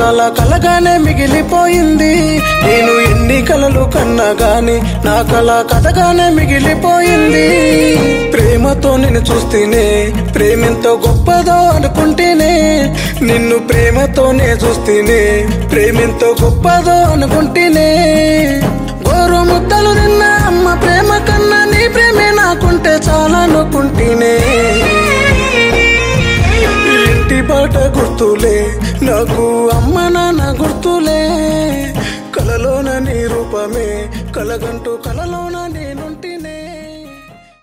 కల కలగానే మిగిలిపోయింది. నేను ఎన్ని కలలు కన్నా గాని నా కల కథగానే మిగిలిపోయింది. ప్రేమతో నిన్ను చూస్తేనే ప్రేమెంతో గొప్పదో అనుకుంటేనే, నిన్ను ప్రేమతోనే చూస్తేనే ప్రేమెంతో గొప్పదో అనుకుంటేనే. గోరు ముద్దలు నిన్న అమ్మ ప్రేమ కన్నా నీ ప్రేమే నాకుంటే చాలా అనుకుంటేనే. ఇంటి బాట గుర్తులే నాకు అమ్మ నాన్న గుర్తులే, కలలోన నీ రూపమే కలగంటూ కలలోన